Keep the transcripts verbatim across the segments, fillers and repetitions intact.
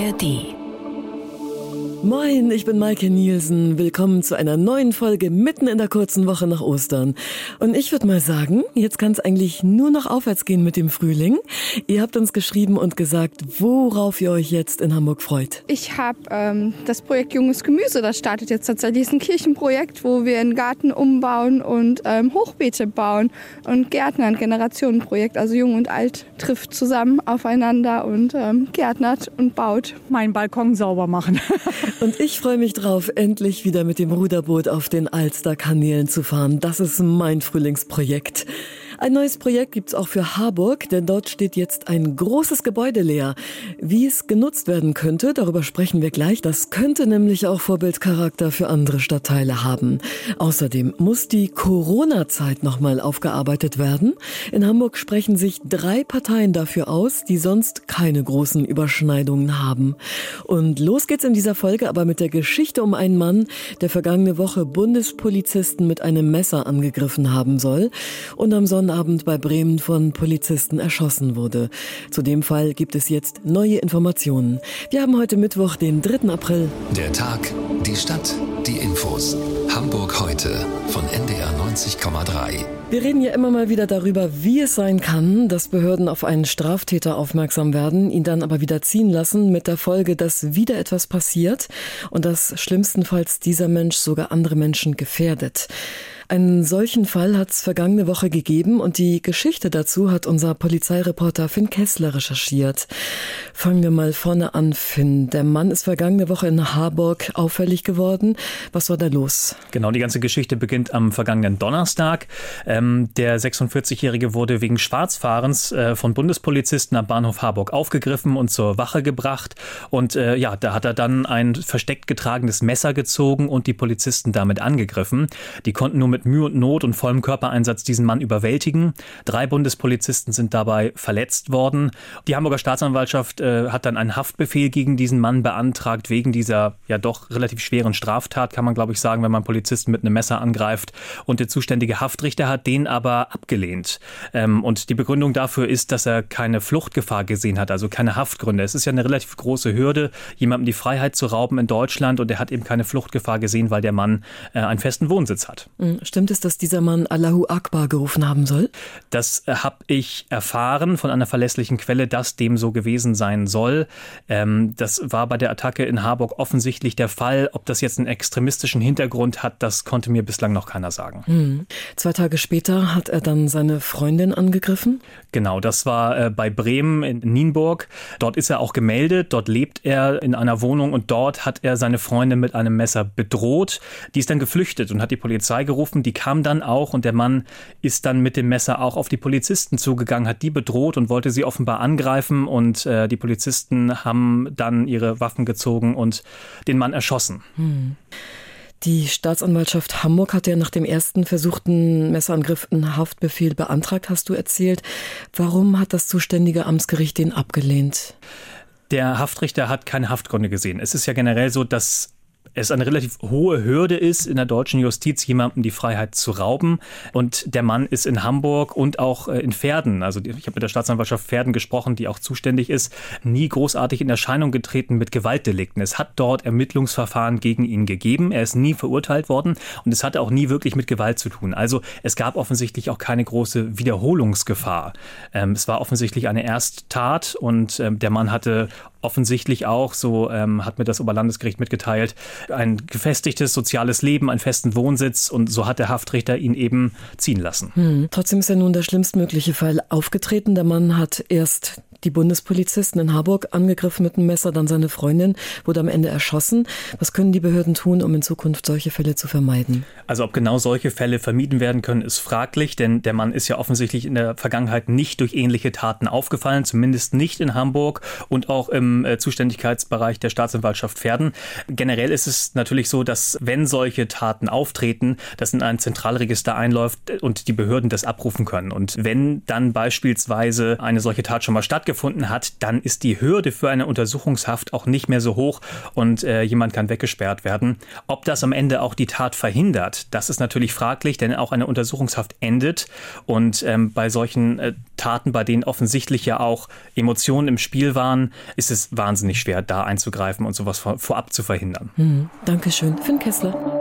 R D. Moin, ich bin Maike Nielsen. Willkommen zu einer neuen Folge mitten in der kurzen Woche nach Ostern. Und ich würde mal sagen, jetzt kann es eigentlich nur noch aufwärts gehen mit dem Frühling. Ihr habt uns geschrieben und gesagt, worauf ihr euch jetzt in Hamburg freut. Ich habe ähm, das Projekt Junges Gemüse, das startet jetzt tatsächlich. Das ist ein Kirchenprojekt, wo wir einen Garten umbauen und ähm, Hochbeete bauen. Und Gärtner, ein Generationenprojekt, also Jung und Alt trifft zusammen aufeinander und ähm, gärtnert und baut. Meinen Balkon sauber machen. Und ich freue mich drauf, endlich wieder mit dem Ruderboot auf den Alsterkanälen zu fahren. Das ist mein Frühlingsprojekt. Ein neues Projekt gibt's auch für Harburg, denn dort steht jetzt ein großes Gebäude leer. Wie es genutzt werden könnte, darüber sprechen wir gleich. Das könnte nämlich auch Vorbildcharakter für andere Stadtteile haben. Außerdem muss die Corona-Zeit nochmal aufgearbeitet werden. In Hamburg sprechen sich drei Parteien dafür aus, die sonst keine großen Überschneidungen haben. Und los geht's in dieser Folge aber mit der Geschichte um einen Mann, der vergangene Woche Bundespolizisten mit einem Messer angegriffen haben soll und am Sonnabend bei Bremen von Polizisten erschossen wurde. Zu dem Fall gibt es jetzt neue Informationen. Wir haben heute Mittwoch, den dritten April. Der Tag, die Stadt, die Infos. Hamburg heute von N D R neunzig Komma drei. Wir reden ja immer mal wieder darüber, wie es sein kann, dass Behörden auf einen Straftäter aufmerksam werden, ihn dann aber wieder ziehen lassen, mit der Folge, dass wieder etwas passiert und dass schlimmstenfalls dieser Mensch sogar andere Menschen gefährdet. Einen solchen Fall hat es vergangene Woche gegeben und die Geschichte dazu hat unser Polizeireporter Finn Kessler recherchiert. Fangen wir mal vorne an, Finn. Der Mann ist vergangene Woche in Harburg auffällig geworden. Was war da los? Genau, die ganze Geschichte beginnt am vergangenen Donnerstag. Ähm, der sechsundvierzigjährige wurde wegen Schwarzfahrens äh, von Bundespolizisten am Bahnhof Harburg aufgegriffen und zur Wache gebracht. Und äh, ja, da hat er dann ein versteckt getragenes Messer gezogen und die Polizisten damit angegriffen. Die konnten nur mit Mühe und Not und vollem Körpereinsatz diesen Mann überwältigen. Drei Bundespolizisten sind dabei verletzt worden. Die Hamburger Staatsanwaltschaft äh, hat dann einen Haftbefehl gegen diesen Mann beantragt, wegen dieser ja doch relativ schweren Straftat, kann man glaube ich sagen, wenn man Polizisten mit einem Messer angreift. Und der zuständige Haftrichter hat den aber abgelehnt. Ähm, und die Begründung dafür ist, dass er keine Fluchtgefahr gesehen hat, also keine Haftgründe. Es ist ja eine relativ große Hürde, jemandem die Freiheit zu rauben in Deutschland, und er hat eben keine Fluchtgefahr gesehen, weil der Mann äh, einen festen Wohnsitz hat. Stimmt es, dass dieser Mann Allahu Akbar gerufen haben soll? Das habe ich erfahren von einer verlässlichen Quelle, dass dem so gewesen sein soll. Ähm, das war bei der Attacke in Harburg offensichtlich der Fall. Ob das jetzt einen extremistischen Hintergrund hat, das konnte mir bislang noch keiner sagen. Hm. Zwei Tage später hat er dann seine Freundin angegriffen? Genau, das war äh, bei Bremen in Nienburg. Dort ist er auch gemeldet. Dort lebt er in einer Wohnung und dort hat er seine Freundin mit einem Messer bedroht. Die ist dann geflüchtet und hat die Polizei gerufen. Die kam dann auch und der Mann ist dann mit dem Messer auch auf die Polizisten zugegangen, hat die bedroht und wollte sie offenbar angreifen, und äh, die Polizisten haben dann ihre Waffen gezogen und den Mann erschossen. Hm. Die Staatsanwaltschaft Hamburg hat ja nach dem ersten versuchten Messerangriff einen Haftbefehl beantragt, hast du erzählt. Warum hat das zuständige Amtsgericht den abgelehnt? Der Haftrichter hat keine Haftgründe gesehen. Es ist ja generell so, dass es eine relativ hohe Hürde ist, in der deutschen Justiz jemandem die Freiheit zu rauben. Und der Mann ist in Hamburg und auch in Verden, also ich habe mit der Staatsanwaltschaft Verden gesprochen, die auch zuständig ist, nie großartig in Erscheinung getreten mit Gewaltdelikten. Es hat dort Ermittlungsverfahren gegen ihn gegeben. Er ist nie verurteilt worden und es hatte auch nie wirklich mit Gewalt zu tun. Also es gab offensichtlich auch keine große Wiederholungsgefahr. Ähm, es war offensichtlich eine Ersttat und ähm, der Mann hatte offensichtlich auch, so ähm, hat mir das Oberlandesgericht mitgeteilt, ein gefestigtes soziales Leben, einen festen Wohnsitz, und so hat der Haftrichter ihn eben ziehen lassen. Hm. Trotzdem ist ja nun der schlimmstmögliche Fall aufgetreten. Der Mann hat erst die Bundespolizisten in Harburg angegriffen mit einem Messer, dann seine Freundin, wurde am Ende erschossen. Was können die Behörden tun, um in Zukunft solche Fälle zu vermeiden? Also ob genau solche Fälle vermieden werden können, ist fraglich, denn der Mann ist ja offensichtlich in der Vergangenheit nicht durch ähnliche Taten aufgefallen, zumindest nicht in Hamburg und auch im äh, Zuständigkeitsbereich der Staatsanwaltschaft Verden. Generell ist es natürlich so, dass wenn solche Taten auftreten, das in ein Zentralregister einläuft und die Behörden das abrufen können. Und wenn dann beispielsweise eine solche Tat schon mal stattgefunden stattgefunden hat, dann ist die Hürde für eine Untersuchungshaft auch nicht mehr so hoch und äh, jemand kann weggesperrt werden. Ob das am Ende auch die Tat verhindert, das ist natürlich fraglich, denn auch eine Untersuchungshaft endet und ähm, bei solchen äh, Taten, bei denen offensichtlich ja auch Emotionen im Spiel waren, ist es wahnsinnig schwer, da einzugreifen und sowas vor, vorab zu verhindern. Hm, Dankeschön. Finn Kessler.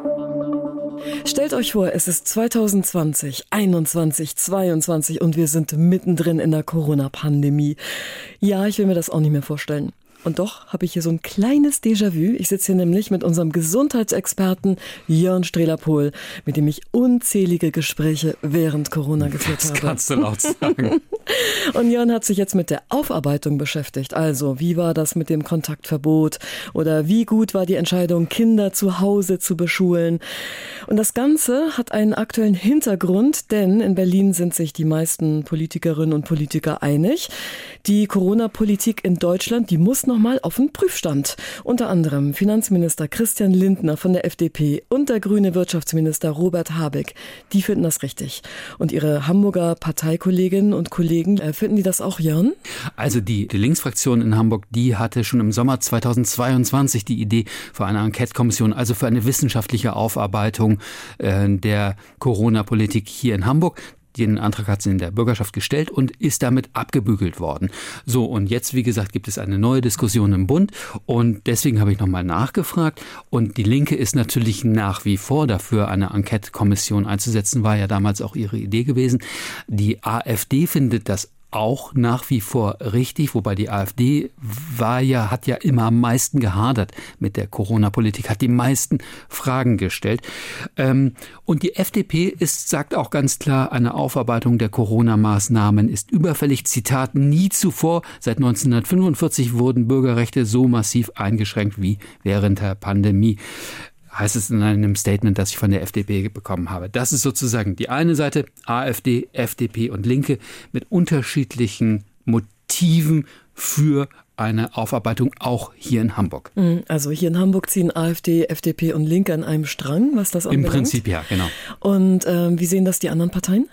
Stellt euch vor, es ist zwanzig zwanzig, einundzwanzig, zweiundzwanzig und wir sind mittendrin in der Corona-Pandemie. Ja, ich will mir das auch nicht mehr vorstellen. Und doch habe ich hier so ein kleines Déjà-vu. Ich sitze hier nämlich mit unserem Gesundheitsexperten Jörn Strehler-Pohl, mit dem ich unzählige Gespräche während Corona geführt habe. Das kannst du laut sagen. Und Jörn hat sich jetzt mit der Aufarbeitung beschäftigt. Also, wie war das mit dem Kontaktverbot? Oder wie gut war die Entscheidung, Kinder zu Hause zu beschulen? Und das Ganze hat einen aktuellen Hintergrund, denn in Berlin sind sich die meisten Politikerinnen und Politiker einig. Die Corona-Politik in Deutschland, die muss nochmal auf den Prüfstand. Unter anderem Finanzminister Christian Lindner von der F D P und der grüne Wirtschaftsminister Robert Habeck. Die finden das richtig. Und ihre Hamburger Parteikolleginnen und Kollegen, äh, finden die das auch, Jörn? Also die, die Linksfraktion in Hamburg, die hatte schon im Sommer zweitausendzweiundzwanzig die Idee für eine Enquete-Kommission, also für eine wissenschaftliche Aufarbeitung äh, der Corona-Politik hier in Hamburg. Den Antrag hat sie in der Bürgerschaft gestellt und ist damit abgebügelt worden. So, und jetzt, wie gesagt, gibt es eine neue Diskussion im Bund und deswegen habe ich nochmal nachgefragt und die Linke ist natürlich nach wie vor dafür, eine Enquete-Kommission einzusetzen, war ja damals auch ihre Idee gewesen. Die AfD findet das auch nach wie vor richtig, wobei die AfD war ja, hat ja immer am meisten gehadert mit der Corona-Politik, hat die meisten Fragen gestellt. Ähm, und die F D P ist, sagt auch ganz klar, eine Aufarbeitung der Corona-Maßnahmen ist überfällig. Zitat, nie zuvor, seit neunzehnhundertfünfundvierzig wurden Bürgerrechte so massiv eingeschränkt wie während der Pandemie. Heißt es in einem Statement, das ich von der F D P bekommen habe. Das ist sozusagen die eine Seite, AfD, F D P und Linke mit unterschiedlichen Motiven für eine Aufarbeitung auch hier in Hamburg. Also hier in Hamburg ziehen AfD, F D P und Linke an einem Strang, was das anbelangt. Im Prinzip ja, genau. Und äh, wie sehen das die anderen Parteien?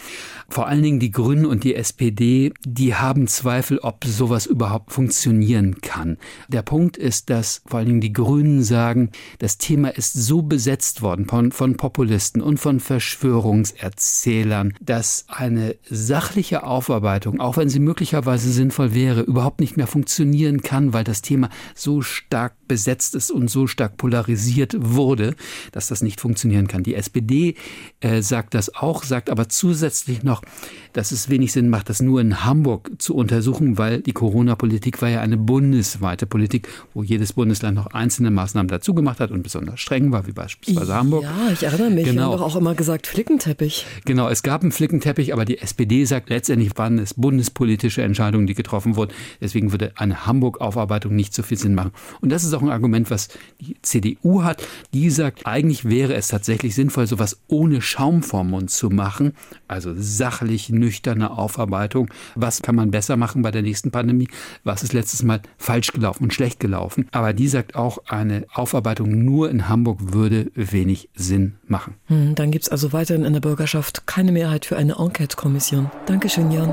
Vor allen Dingen die Grünen und die S P D, die haben Zweifel, ob sowas überhaupt funktionieren kann. Der Punkt ist, dass vor allen Dingen die Grünen sagen, das Thema ist so besetzt worden von, von Populisten und von Verschwörungserzählern, dass eine sachliche Aufarbeitung, auch wenn sie möglicherweise sinnvoll wäre, überhaupt nicht mehr funktionieren kann, weil das Thema so stark besetzt ist und so stark polarisiert wurde, dass das nicht funktionieren kann. Die S P D äh, sagt das auch, sagt aber zusätzlich noch, dass es wenig Sinn macht, das nur in Hamburg zu untersuchen, weil die Corona-Politik war ja eine bundesweite Politik, wo jedes Bundesland noch einzelne Maßnahmen dazu gemacht hat und besonders streng war, wie beispielsweise ja, Hamburg. Ja, ich erinnere mich. Genau. Wir haben doch auch immer gesagt Flickenteppich. Genau, es gab einen Flickenteppich, aber die S P D sagt, letztendlich waren es bundespolitische Entscheidungen, die getroffen wurden. Deswegen würde eine Hamburg-Aufarbeitung nicht so viel Sinn machen. Und das ist auch ein Argument, was die C D U hat. Die sagt, eigentlich wäre es tatsächlich sinnvoll, sowas ohne Schaum vorm Mund zu machen. Also sachlich, nüchterne Aufarbeitung. Was kann man besser machen bei der nächsten Pandemie? Was ist letztes Mal falsch gelaufen und schlecht gelaufen? Aber die sagt auch, eine Aufarbeitung nur in Hamburg würde wenig Sinn machen. Hm, dann gibt es also weiterhin in der Bürgerschaft keine Mehrheit für eine Enquete-Kommission. Dankeschön, Jan.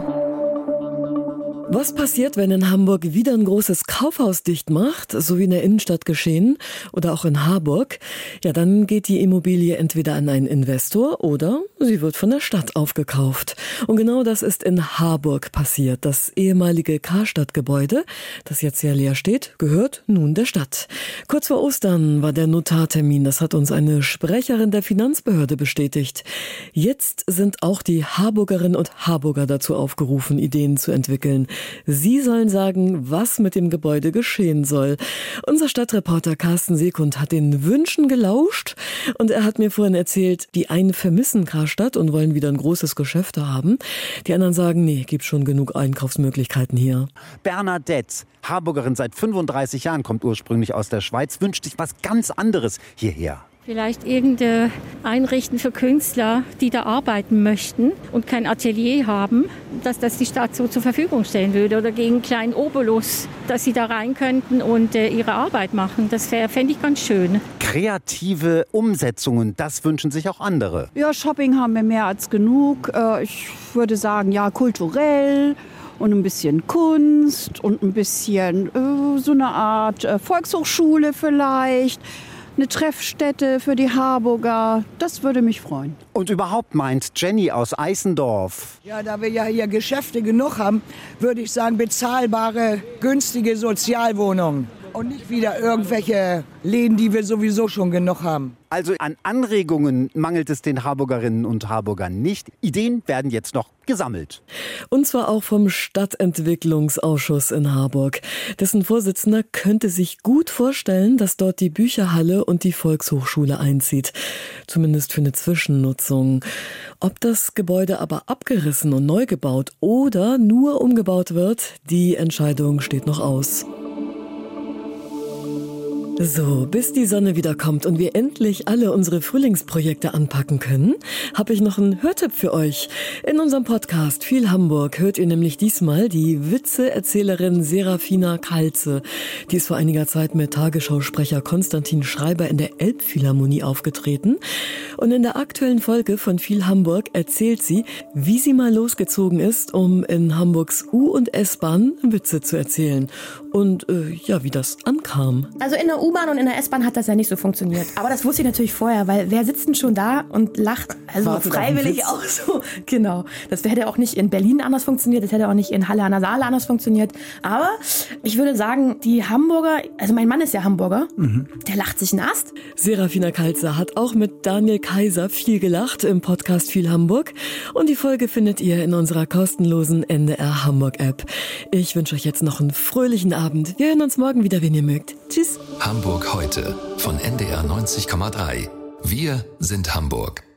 Was passiert, wenn in Hamburg wieder ein großes Kaufhaus dicht macht, so wie in der Innenstadt geschehen oder auch in Harburg? Ja, dann geht die Immobilie entweder an einen Investor oder sie wird von der Stadt aufgekauft. Und genau das ist in Harburg passiert. Das ehemalige Karstadt-Gebäude, das jetzt ja leer steht, gehört nun der Stadt. Kurz vor Ostern war der Notartermin. Das hat uns eine Sprecherin der Finanzbehörde bestätigt. Jetzt sind auch die Harburgerinnen und Harburger dazu aufgerufen, Ideen zu entwickeln. Sie sollen sagen, was mit dem Gebäude geschehen soll. Unser Stadtreporter Carsten Sekund hat den Wünschen gelauscht und er hat mir vorhin erzählt, die einen vermissen Karstadt und wollen wieder ein großes Geschäft haben. Die anderen sagen, nee, gibt schon genug Einkaufsmöglichkeiten hier. Bernadette, Harburgerin seit fünfunddreißig Jahren, kommt ursprünglich aus der Schweiz, wünscht sich was ganz anderes hierher. Vielleicht irgendein Einrichten für Künstler, die da arbeiten möchten und kein Atelier haben, dass das die Stadt so zur Verfügung stellen würde oder gegen einen kleinen Obolus, dass sie da rein könnten und äh, ihre Arbeit machen. Das fände ich ganz schön. Kreative Umsetzungen, das wünschen sich auch andere. Ja, Shopping haben wir mehr als genug. Äh, ich würde sagen, ja, kulturell und ein bisschen Kunst und ein bisschen äh, so eine Art äh, Volkshochschule vielleicht. Eine Treffstätte für die Harburger, das würde mich freuen. Und überhaupt meint Jenny aus Eisendorf. Ja, da wir ja hier Geschäfte genug haben, würde ich sagen, bezahlbare, günstige Sozialwohnungen. Und nicht wieder irgendwelche Läden, die wir sowieso schon genug haben. Also an Anregungen mangelt es den Harburgerinnen und Harburgern nicht. Ideen werden jetzt noch gesammelt. Und zwar auch vom Stadtentwicklungsausschuss in Harburg. Dessen Vorsitzender könnte sich gut vorstellen, dass dort die Bücherhalle und die Volkshochschule einzieht. Zumindest für eine Zwischennutzung. Ob das Gebäude aber abgerissen und neu gebaut oder nur umgebaut wird, die Entscheidung steht noch aus. So, bis die Sonne wiederkommt und wir endlich alle unsere Frühlingsprojekte anpacken können, habe ich noch einen Hörtipp für euch. In unserem Podcast Viel Hamburg hört ihr nämlich diesmal die Witze-Erzählerin Serafina Kalze. Die ist vor einiger Zeit mit Tagesschausprecher Konstantin Schreiber in der Elbphilharmonie aufgetreten. Und in der aktuellen Folge von Viel Hamburg erzählt sie, wie sie mal losgezogen ist, um in Hamburgs U- und S-Bahn Witze zu erzählen. Und äh, ja, wie das ankam. Also in der U-Bahn und in der S-Bahn hat das ja nicht so funktioniert. Aber das wusste ich natürlich vorher, weil wer sitzt denn schon da und lacht? Also Wartet freiwillig auch so. Genau. Das hätte auch nicht in Berlin anders funktioniert, das hätte auch nicht in Halle an der Saale anders funktioniert. Aber ich würde sagen, die Hamburger, also mein Mann ist ja Hamburger, mhm. der lacht sich einen Ast. Serafina Kalze hat auch mit Daniel Kaiser viel gelacht im Podcast Viel Hamburg. Und die Folge findet ihr in unserer kostenlosen N D R Hamburg App. Ich wünsche euch jetzt noch einen fröhlichen Abend. Wir hören uns morgen wieder, wenn ihr mögt. Tschüss. Hamburg heute von N D R neunzig Komma drei. Wir sind Hamburg.